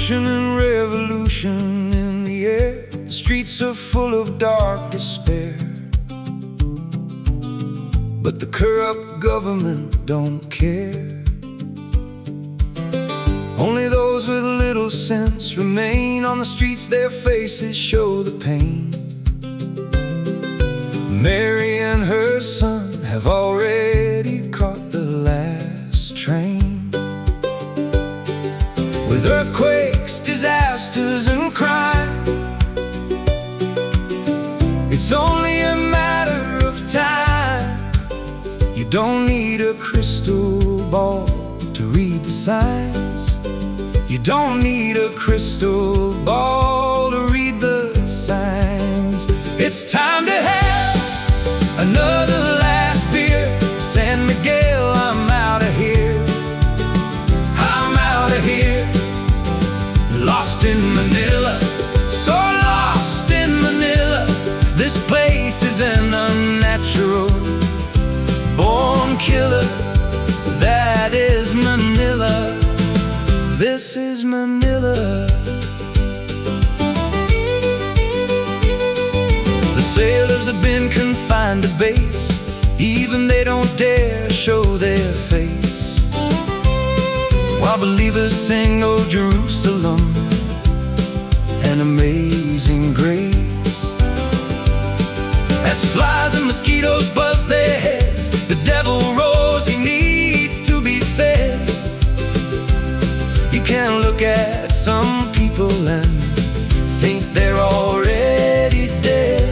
pollution and revolution in the air. The streets are full of dark despair, but the corrupt government don't care. Only those with little sense remain on the streets, their faces show the pain. Mary and her son have already caught the last train. With earthquakes, disasters, and crime, it's only a matter of time. You don't need a crystal ball to read the signs. You don't need a crystal ball to read the signs. It's time to have another last beer. San Miguel, I'm out of here. I'm out of here. Lost in Manila, so lost in Manila. This place is an unnatural born killer. That is Manila. This is Manila. The sailors have been confined to base. Even they don't dare show their face, while believers sing, "Oh Jerusalem," an amazing grace. As flies and mosquitoes buzz their heads, the devil roars, he needs to be fed. You can look at some people and think they're already dead.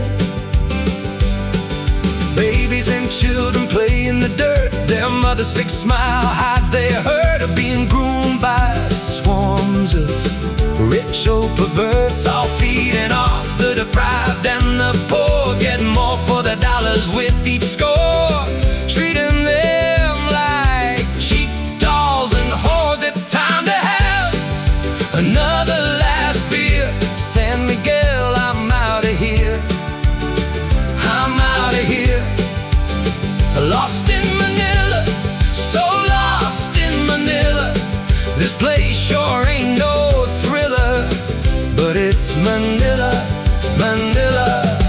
Babies and children play in the dirt. Their mother's fixed smile hides their hurt of being groomed by swarms of rich old perverts, all feeding off the deprived and the poor, getting more for their dollars with each score, treating them like cheap dolls and whores. It's time to have another last beer. San Miguel, I'm out of here. I'm out of here. Lost in Manila, so lost in Manila. This place sure ain't no thriller, but it's Manila, Manila.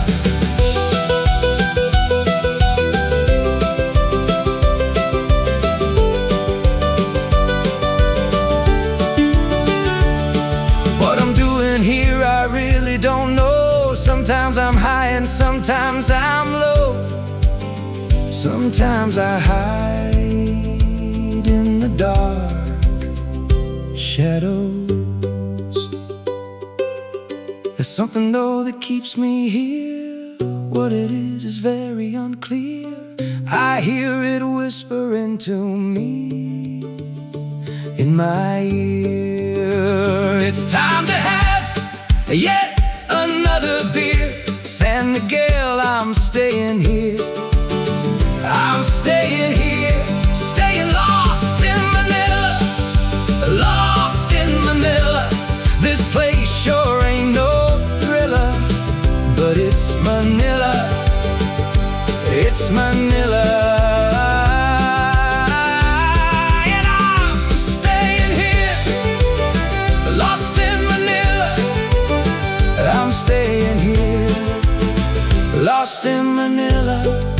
What I'm doing here, I really don't know. Sometimes I'm high and sometimes I'm low. Sometimes I hide in the dark shadows. There's something though that keeps me here. What it is very unclear. I hear it whispering to me in my ear. It's time to have yet another beer. San Miguel, I'm staying here. I'm staying here, staying lost in Manila, lost in Manila. This place sure ain't no thriller, but it's Manila, it's Manila. And I'm staying here, lost in Manila. I'm staying here, lost in Manila.